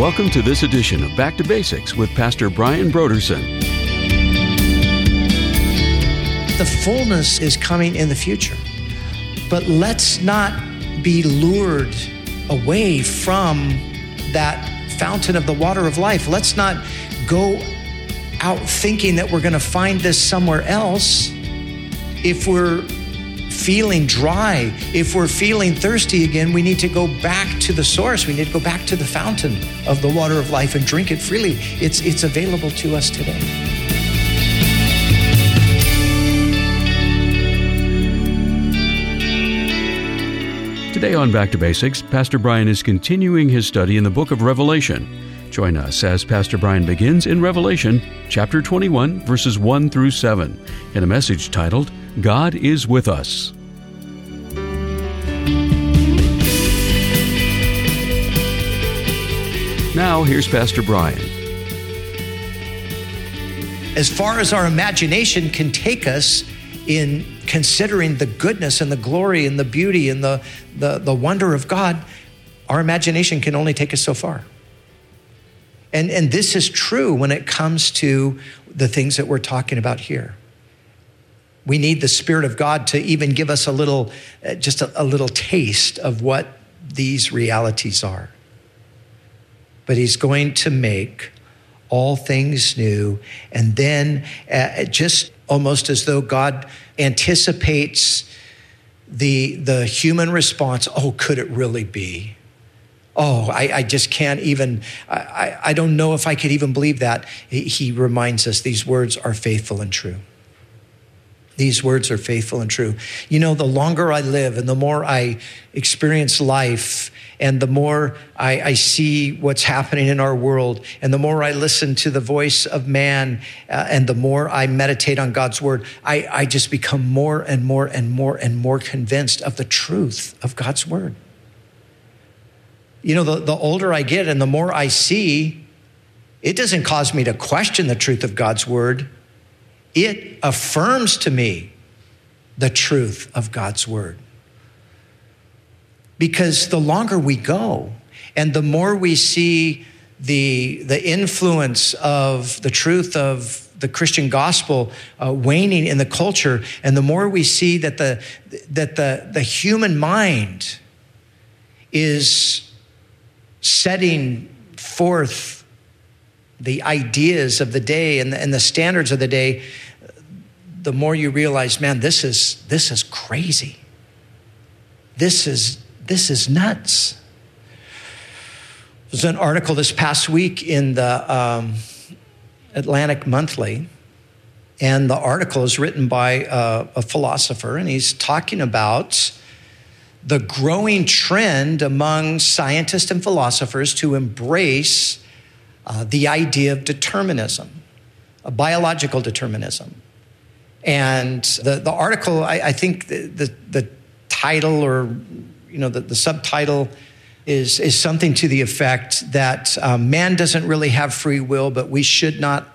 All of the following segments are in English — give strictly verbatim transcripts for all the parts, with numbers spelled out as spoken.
Welcome to this edition of Back to Basics with Pastor Brian Brodersen. The fullness is coming in the future, but let's not be lured away from that fountain of the water of life. Let's not go out thinking that we're going to find this somewhere else. If we're feeling dry, if we're feeling thirsty again, we need to go back to the source. We need to go back to the fountain of the water of life and drink it freely. It's, it's available to us today. Today on Back to Basics, Pastor Brian is continuing his study in the book of Revelation. Join us as Pastor Brian begins in Revelation chapter twenty-one, verses one through seven, in a message titled, God is with us. Now, here's Pastor Brian. As far as our imagination can take us in considering the goodness and the glory and the beauty and the, the, the wonder of God, our imagination can only take us so far. And, and this is true when it comes to the things that we're talking about here. We need the Spirit of God to even give us a little, uh, just a, a little taste of what these realities are. But He's going to make all things new. And then uh, just almost as though God anticipates the, the human response, oh, could it really be? Oh, I, I just can't even, I, I don't know if I could even believe that. He, he reminds us these words are faithful and true. These words are faithful and true. You know, the longer I live and the more I experience life and the more I, I see what's happening in our world and the more I listen to the voice of man uh, and the more I meditate on God's word, I, I just become more and more and more and more convinced of the truth of God's word. You know, the, the older I get and the more I see, it doesn't cause me to question the truth of God's word. It affirms to me the truth of God's word. Because the longer we go and the more we see the, the influence of the truth of the Christian gospel uh, waning in the culture, and the more we see that the, that the, the human mind is setting forth the ideas of the day and the, and the standards of the day, the more you realize, man, this is this is crazy. This is this is nuts. There's an article this past week in the um, Atlantic Monthly, and the article is written by a, a philosopher, and he's talking about the growing trend among scientists and philosophers to embrace uh, the idea of determinism, a biological determinism. And the, the article, I, I think the, the, the title or, you know, the, the subtitle is, is something to the effect that um, man doesn't really have free will, but we should not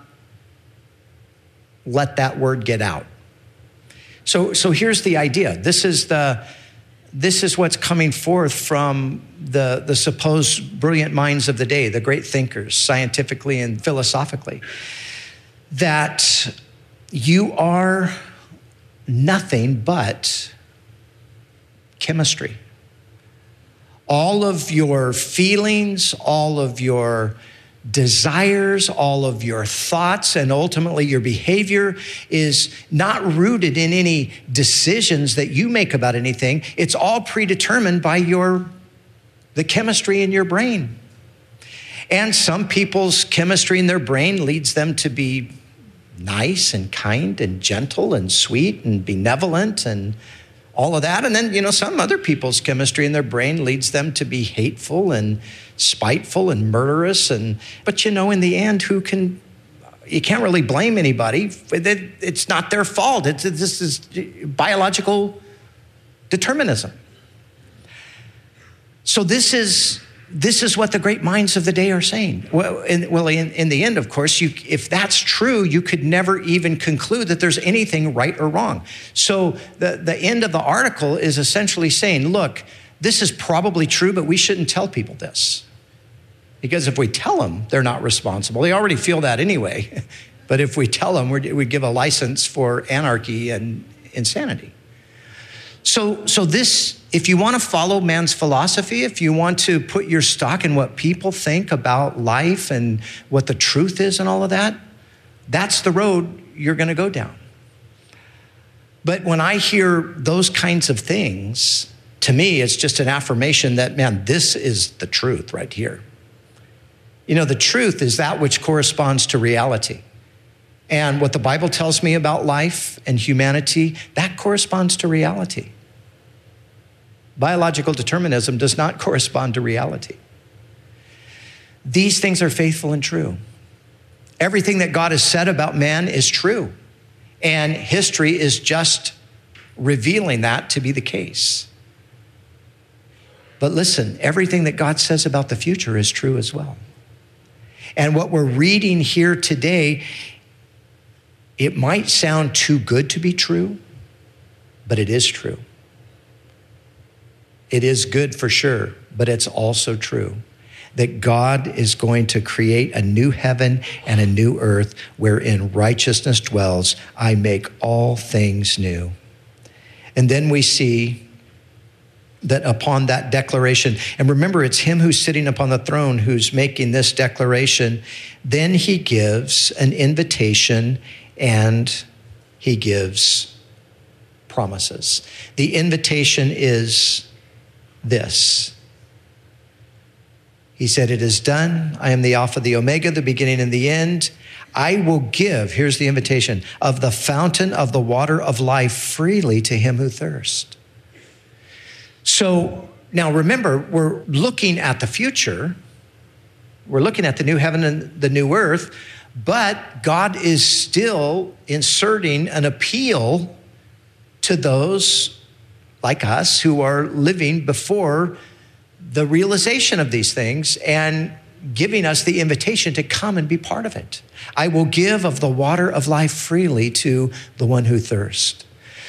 let that word get out. So, so here's the idea. This is the, this is what's coming forth from the, the supposed brilliant minds of the day, the great thinkers, scientifically and philosophically, that you are nothing but chemistry. All of your feelings, all of your desires, all of your thoughts, and ultimately your behavior is not rooted in any decisions that you make about anything. It's all predetermined by your the chemistry in your brain. And some people's chemistry in their brain leads them to be nice and kind and gentle and sweet and benevolent and all of that. And then, you know, some other people's chemistry in their brain leads them to be hateful and spiteful and murderous. And but, you know, in the end, who can, you can't really blame anybody. It's not their fault. It's, this is biological determinism. So this is This is what the great minds of the day are saying. Well, in, well, in, in the end, of course, you, if that's true, you could never even conclude that there's anything right or wrong. So the, the end of the article is essentially saying, look, this is probably true, but we shouldn't tell people this. Because if we tell them they're not responsible, they already feel that anyway. But if we tell them, we're, we give a license for anarchy and insanity. So, so this, if you want to follow man's philosophy, if you want to put your stock in what people think about life and what the truth is and all of that, that's the road you're going to go down. But when I hear those kinds of things, to me, it's just an affirmation that, man, this is the truth right here. You know, the truth is that which corresponds to reality. And what the Bible tells me about life and humanity, that corresponds to reality. Biological determinism does not correspond to reality. These things are faithful and true. Everything that God has said about man is true. And history is just revealing that to be the case. But listen, everything that God says about the future is true as well. And what we're reading here today, it might sound too good to be true, but it is true. It is good for sure, but it's also true that God is going to create a new heaven and a new earth wherein righteousness dwells. I make all things new. And then we see that upon that declaration, and remember, it's him who's sitting upon the throne who's making this declaration, then he gives an invitation and he gives promises. The invitation is this. He said, it is done. I am the Alpha, the Omega, the beginning and the end. I will give, here's the invitation, of the fountain of the water of life freely to him who thirsts. So now remember, we're looking at the future. We're looking at the new heaven and the new earth, but God is still inserting an appeal to those like us who are living before the realization of these things and giving us the invitation to come and be part of it. I will give of the water of life freely to the one who thirsts.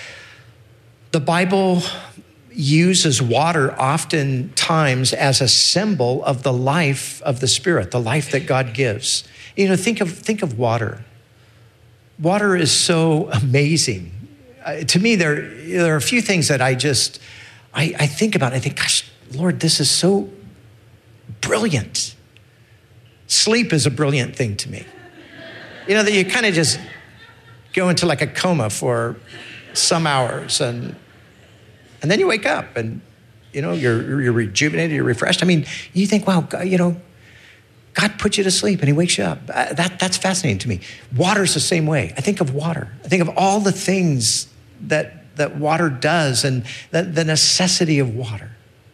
The Bible uses water oftentimes as a symbol of the life of the Spirit, the life that God gives. You know, think of think of water. Water is so amazing. Uh, to me, there, there are a few things that I just, I, I think about. I think, gosh, Lord, this is so brilliant. Sleep is a brilliant thing to me. You know, that you kind of just go into like a coma for some hours and and then you wake up and, you know, you're, you're rejuvenated, you're refreshed. I mean, you think, wow, God, you know, God put you to sleep and he wakes you up. Uh, that, that's fascinating to me. Water's the same way. I think of water. I think of all the things that, that water does and the, the necessity of water.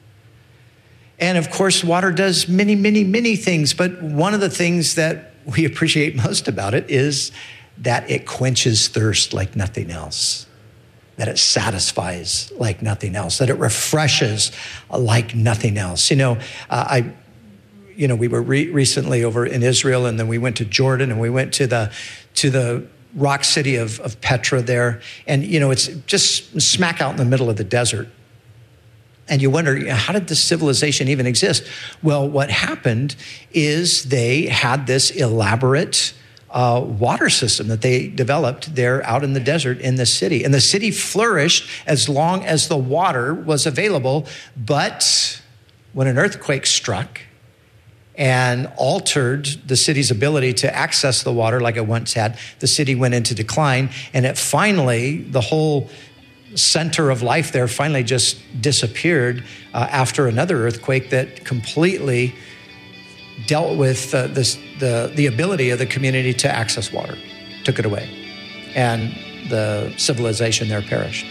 And of course, water does many, many, many things. But one of the things that we appreciate most about it is that it quenches thirst like nothing else, that it satisfies like nothing else, that it refreshes like nothing else. You know, uh, I, you know, we were re- recently over in Israel, and then we went to Jordan, and we went to the to the rock city of, of Petra there, and you know, it's just smack out in the middle of the desert. And you wonder, how did this civilization even exist? Well, what happened is they had this elaborate uh, water system that they developed there out in the desert in the city. And the city flourished as long as the water was available. But when an earthquake struck and altered the city's ability to access the water like it once had, the city went into decline. And it finally, the whole center of life there finally just disappeared uh, after another earthquake that completely dealt with uh, this, the, the ability of the community to access water, took it away, and the civilization there perished.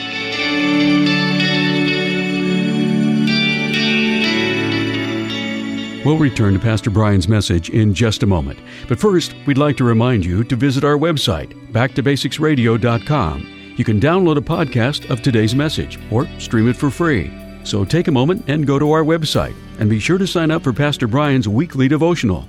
We'll return to Pastor Brian's message in just a moment. But first, we'd like to remind you to visit our website, back to basics radio dot com. You can download a podcast of today's message or stream it for free. So take a moment and go to our website, and be sure to sign up for Pastor Brian's weekly devotional.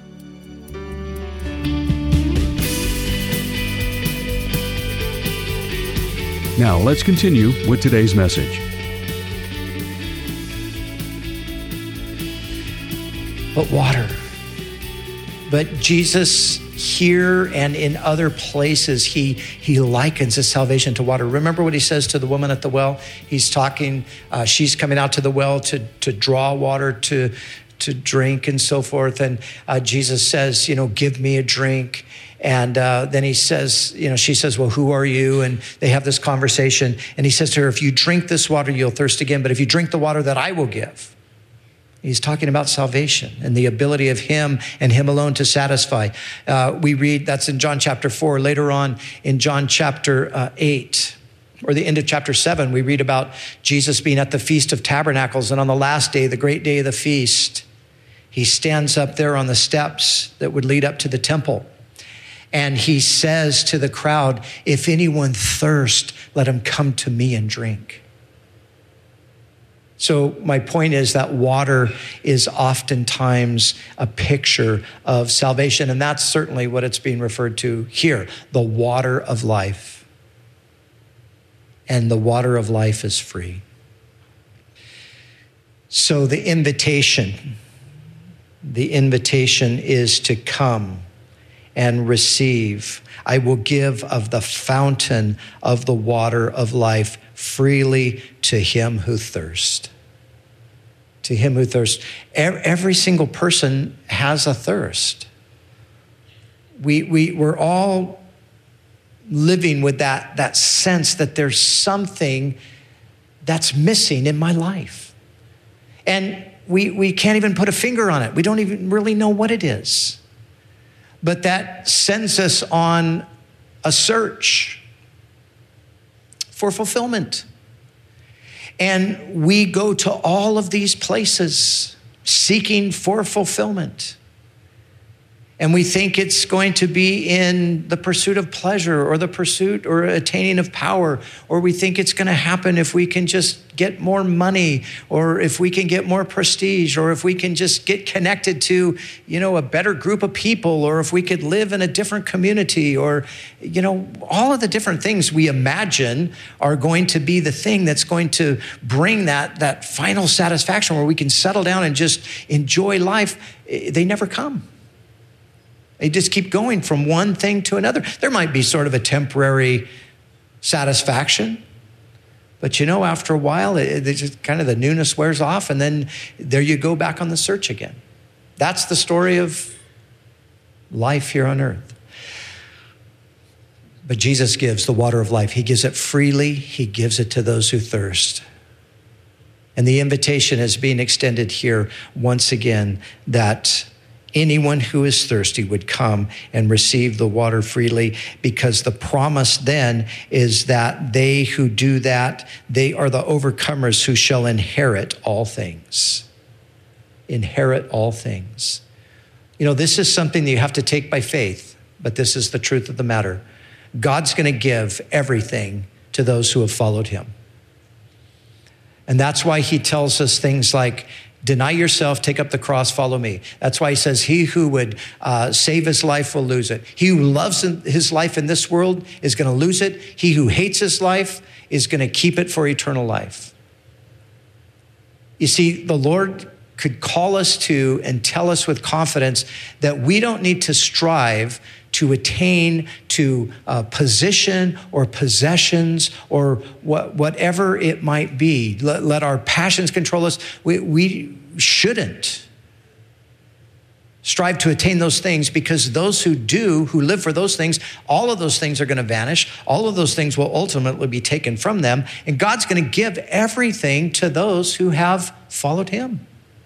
Now let's continue with today's message. But water, But Jesus here and in other places, he, he likens his salvation to water. Remember what he says to the woman at the well? He's talking, uh, she's coming out to the well to, to draw water, to, to drink and so forth. And uh, Jesus says, you know, give me a drink. And uh, then he says, you know, she says, well, who are you? And they have this conversation. And he says to her, if you drink this water, you'll thirst again. But if you drink the water that I will give. He's talking about salvation and the ability of him and him alone to satisfy. Uh, we read, that's in John chapter four. Later on in John chapter uh, eight, or the end of chapter seven, we read about Jesus being at the Feast of Tabernacles. And on the last day, the great day of the feast, he stands up there on the steps that would lead up to the temple. And he says to the crowd, if anyone thirst, let him come to me and drink. So my point is that water is oftentimes a picture of salvation. And that's certainly what it's being referred to here, the water of life. And the water of life is free. So the invitation, the invitation is to come and receive. I will give of the fountain of the water of life freely to him who thirsts. To him who thirsts. Every single person has a thirst. We, we, we're all living with that, that sense that there's something that's missing in my life. And we, we can't even put a finger on it. We don't even really know what it is. But that sends us on a search for fulfillment. And we go to all of these places seeking for fulfillment. And we think it's going to be in the pursuit of pleasure or the pursuit or attaining of power, or we think it's going to happen if we can just get more money, or if we can get more prestige, or if we can just get connected to, you know, a better group of people, or if we could live in a different community, or, you know, all of the different things we imagine are going to be the thing that's going to bring that, that final satisfaction where we can settle down and just enjoy life. They never come. They just keep going from one thing to another. There might be sort of a temporary satisfaction, but you know, after a while, it, it just kind of the newness wears off, and then there you go back on the search again. That's the story of life here on earth. But Jesus gives the water of life. He gives it freely. He gives it to those who thirst. And the invitation is being extended here once again, that anyone who is thirsty would come and receive the water freely, because the promise then is that they who do that, they are the overcomers who shall inherit all things. Inherit all things. You know, this is something that you have to take by faith, but this is the truth of the matter. God's going to give everything to those who have followed him. And that's why he tells us things like, deny yourself, take up the cross, follow me. That's why he says, he who would uh, save his life will lose it. He who loves his life in this world is going to lose it. He who hates his life is going to keep it for eternal life. You see, the Lord could call us to and tell us with confidence that we don't need to strive to attain to a position or possessions or what, whatever it might be. Let, let our passions control us. We, we shouldn't strive to attain those things, because those who do, who live for those things, all of those things are going to vanish. All of those things will ultimately be taken from them. And God's going to give everything to those who have followed him.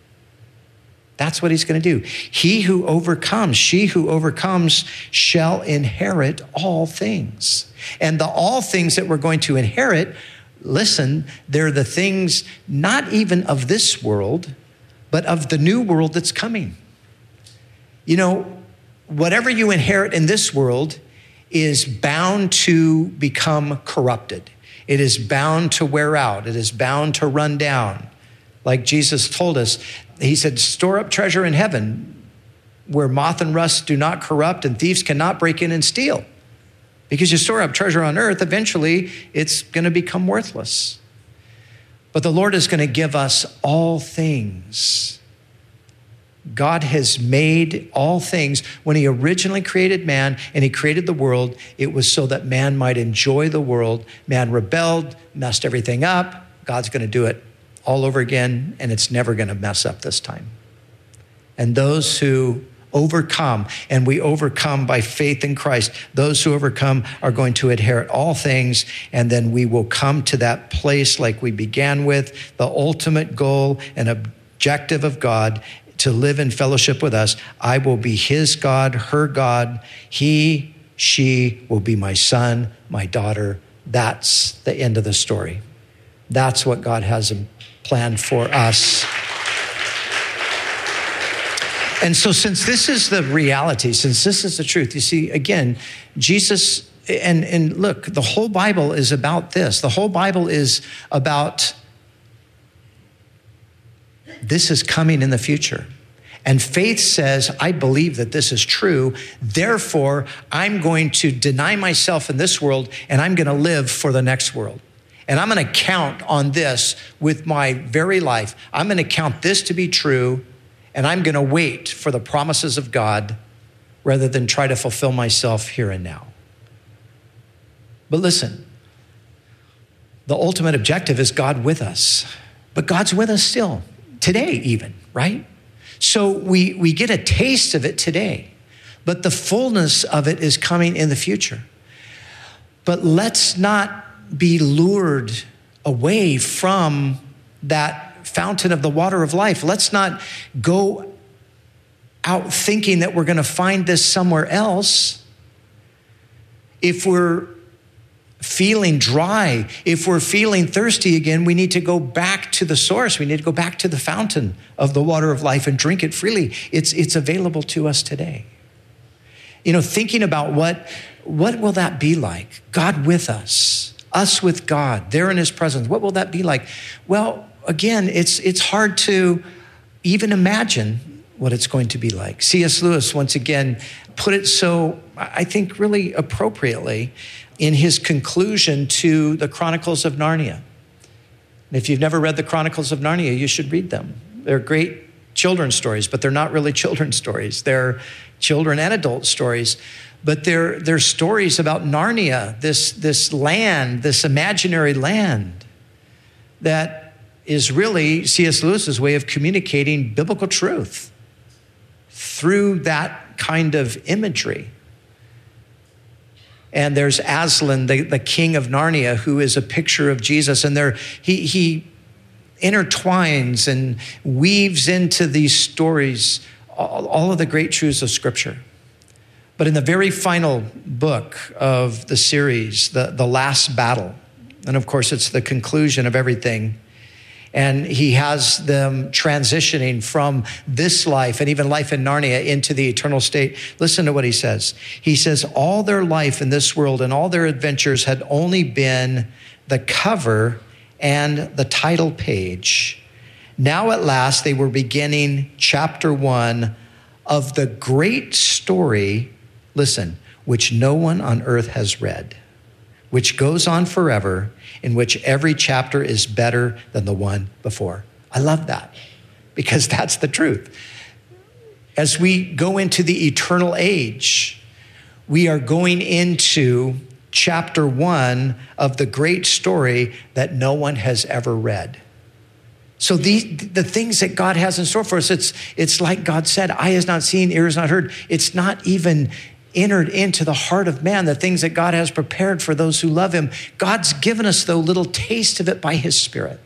That's what he's going to do. He who overcomes, she who overcomes shall inherit all things. And the all things that we're going to inherit, listen, they're the things not even of this world, but of the new world that's coming. You know, whatever you inherit in this world is bound to become corrupted. It is bound to wear out. It is bound to run down. Like Jesus told us, he said, store up treasure in heaven where moth and rust do not corrupt and thieves cannot break in and steal. Because you store up treasure on earth, eventually it's going to become worthless. But the Lord is going to give us all things. God has made all things. When he originally created man and he created the world, it was so that man might enjoy the world. Man rebelled, messed everything up. God's going to do it all over again, and it's never going to mess up this time. And those who overcome, and we overcome by faith in Christ, those who overcome are going to inherit all things, and then we will come to that place like we began with, the ultimate goal and objective of God, to live in fellowship with us. I will be his God, her God. He, she will be my son, my daughter. That's the end of the story. That's what God has planned for us. And so since this is the reality, since this is the truth, you see, again, Jesus, and, and look, the whole Bible is about this. The whole Bible is about this is coming in the future. And faith says, I believe that this is true. Therefore, I'm going to deny myself in this world, and I'm going to live for the next world. And I'm going to count on this with my very life. I'm going to count this to be true, and I'm going to wait for the promises of God rather than try to fulfill myself here and now. But listen, the ultimate objective is God with us. But God's with us still, today even, right? So we, we get a taste of it today, but the fullness of it is coming in the future. But let's not be lured away from that fountain of the water of life. Let's not go out thinking that we're going to find this somewhere else. If we're feeling dry, if we're feeling thirsty again, we need to go back to the source. We need to go back to the fountain of the water of life and drink it freely. It's, it's available to us today. You know, thinking about what, what will that be like? God with us, us with God, there in his presence. What will that be like? Well, again, it's, it's hard to even imagine what it's going to be like. C S Lewis, once again, put it so, I think, really appropriately in his conclusion to the Chronicles of Narnia. And if you've never read the Chronicles of Narnia, you should read them. They're great children's stories, but they're not really children's stories. They're children and adult stories, but they're, they're stories about Narnia, this, this land, this imaginary land that is really C S Lewis's way of communicating biblical truth through that kind of imagery. And there's Aslan, the, the king of Narnia, who is a picture of Jesus. And there he, he intertwines and weaves into these stories all, all of the great truths of Scripture. But in the very final book of the series, the, the Last Battle, and of course it's the conclusion of everything, and he has them transitioning from this life and even life in Narnia into the eternal state. Listen to what he says. He says, all their life in this world and all their adventures had only been the cover and the title page. Now at last they were beginning chapter one of the great story, listen, which no one on earth has read, which goes on forever, in which every chapter is better than the one before. I love that because that's the truth. As we go into the eternal age, we are going into chapter one of the great story that no one has ever read. So the, the things that God has in store for us, it's, it's like God said, eye has not seen, ear has not heard. It's not even entered into the heart of man, the things that God has prepared for those who love him. God's given us, though, little taste of it by his Spirit.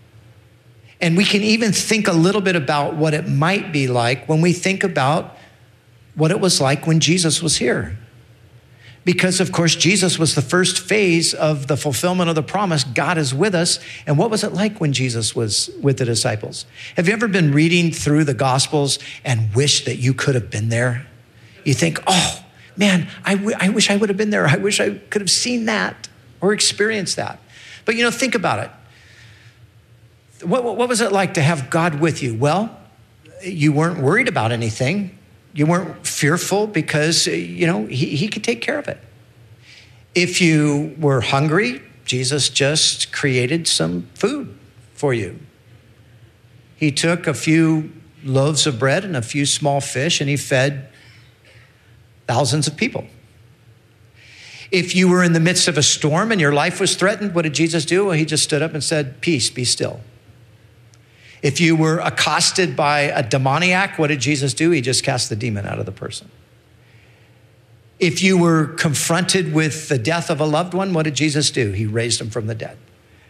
And we can even think a little bit about what it might be like when we think about what it was like when Jesus was here. Because, of course, Jesus was the first phase of the fulfillment of the promise. God is with us. And what was it like when Jesus was with the disciples? Have you ever been reading through the Gospels and wished that you could have been there? You think, oh, man, I, w- I wish I would have been there. I wish I could have seen that or experienced that. But, you know, think about it. What, what was it like to have God with you? Well, you weren't worried about anything. You weren't fearful because, you know, he, he could take care of it. If you were hungry, Jesus just created some food for you. He took a few loaves of bread and a few small fish, and he fed thousands of people. If you were in the midst of a storm and your life was threatened, what did Jesus do? Well, he just stood up and said, peace, be still. If you were accosted by a demoniac, what did Jesus do? He just cast the demon out of the person. If you were confronted with the death of a loved one, what did Jesus do? He raised them from the dead.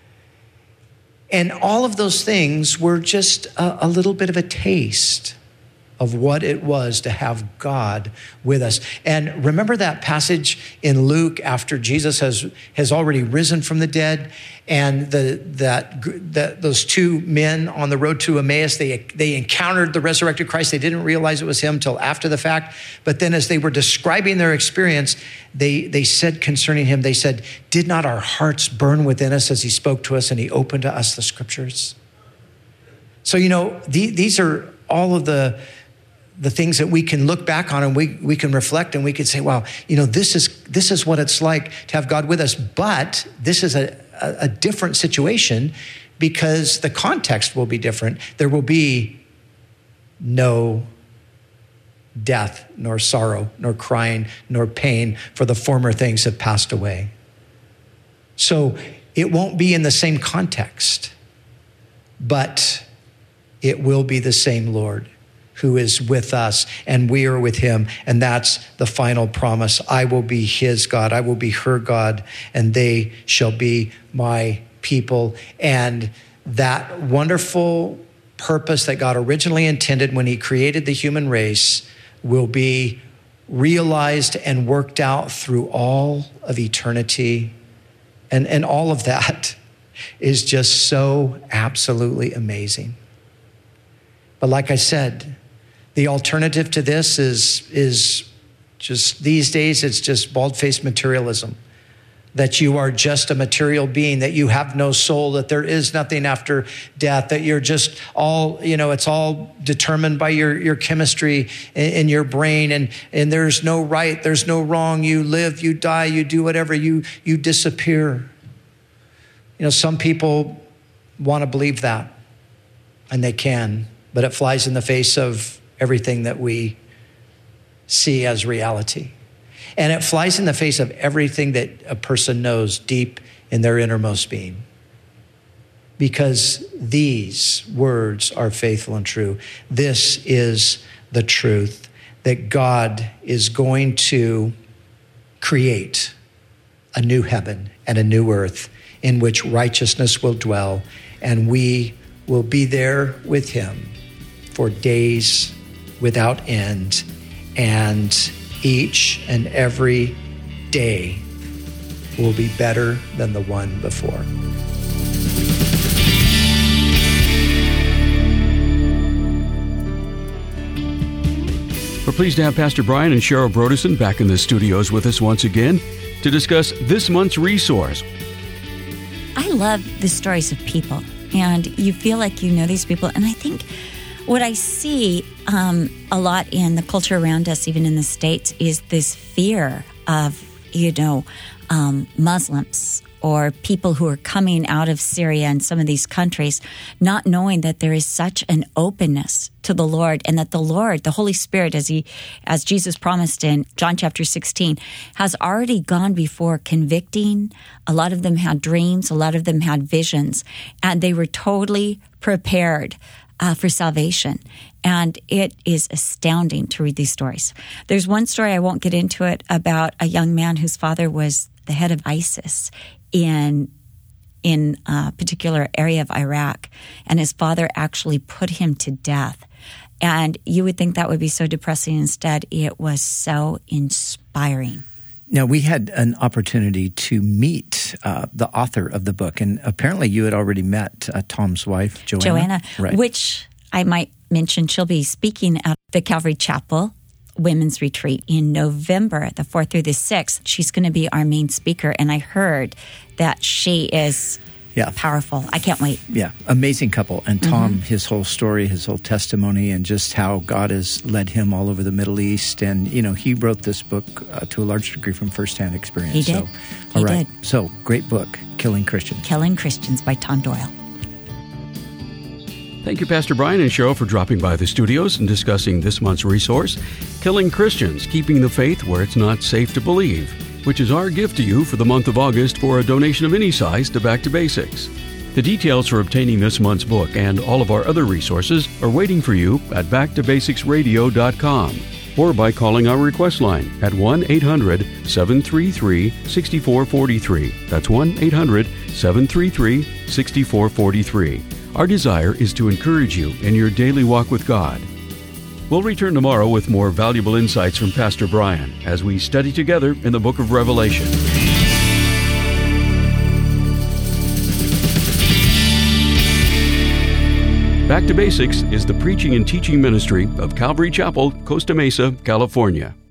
And all of those things were just a, a little bit of a taste of what it was to have God with us. And remember that passage in Luke after Jesus has, has already risen from the dead, and the, that, that those two men on the road to Emmaus, they, they encountered the resurrected Christ. They didn't realize it was him till after the fact. But then as they were describing their experience, they, they said concerning him, they said, did not our hearts burn within us as he spoke to us and he opened to us the scriptures? So, you know, the, these are all of the the things that we can look back on, and we, we can reflect, and we can say, wow, you know, this is this is what it's like to have God with us. But this is a, a, a different situation because the context will be different. There will be no death, nor sorrow, nor crying, nor pain, for the former things have passed away. So it won't be in the same context, but it will be the same Lord who is with us, and we are with him. And that's the final promise. I will be his God. I will be her God, and they shall be my people. And that wonderful purpose that God originally intended when he created the human race will be realized and worked out through all of eternity. And, and all of that is just so absolutely amazing. But like I said, the alternative to this is, is just these days, it's just bald-faced materialism. That you are just a material being, that you have no soul, that there is nothing after death, that you're just all, you know, it's all determined by your, your chemistry in, in your brain, and, and there's no right, there's no wrong. You live, you die, you do whatever, you, you disappear. You know, some people want to believe that, and they can, but it flies in the face of everything that we see as reality. And it flies in the face of everything that a person knows deep in their innermost being. Because these words are faithful and true. This is the truth, that God is going to create a new heaven and a new earth in which righteousness will dwell, and we will be there with him for days without end, and each and every day will be better than the one before. We're pleased to have Pastor Brian and Cheryl Brodersen back in the studios with us once again to discuss this month's resource. I love the stories of people, and you feel like you know these people, and I think what I see um, a lot in the culture around us, even in the States, is this fear of, you know, um, Muslims or people who are coming out of Syria and some of these countries, not knowing that there is such an openness to the Lord, and that the Lord, the Holy Spirit, as he, as Jesus promised in John chapter sixteen, has already gone before convicting. A lot of them had dreams, a lot of them had visions, and they were totally prepared Uh, for salvation. And it is astounding to read these stories. There's one story, I won't get into it, about a young man whose father was the head of ISIS in in a particular area of Iraq, and his father actually put him to death. And you would think that would be so depressing. Instead, it was so inspiring. Now, we had an opportunity to meet uh, the author of the book, and apparently you had already met uh, Tom's wife, Joanna. Joanna, right. Which I might mention, she'll be speaking at the Calvary Chapel Women's Retreat in November, the fourth through the sixth. She's going to be our main speaker, and I heard that she is yeah. powerful. I can't wait. Yeah, amazing couple. And Tom, Mm-hmm. his whole story, his whole testimony, and just how God has led him all over the Middle East. And, you know, he wrote this book uh, to a large degree from firsthand experience. He did. So, he all right. did. So, great book, Killing Christians. Killing Christians by Tom Doyle. Thank you, Pastor Brian and Cheryl, for dropping by the studios and discussing this month's resource, Killing Christians, Keeping the Faith Where It's Not Safe to Believe, which is our gift to you for the month of August for a donation of any size to Back to Basics. The details for obtaining this month's book and all of our other resources are waiting for you at back to basics radio dot com or by calling our request line at one eight hundred seven three three six four four three. That's one eight hundred seven three three six four four three. Our desire is to encourage you in your daily walk with God. We'll return tomorrow with more valuable insights from Pastor Brian as we study together in the book of Revelation. Back to Basics is the preaching and teaching ministry of Calvary Chapel, Costa Mesa, California.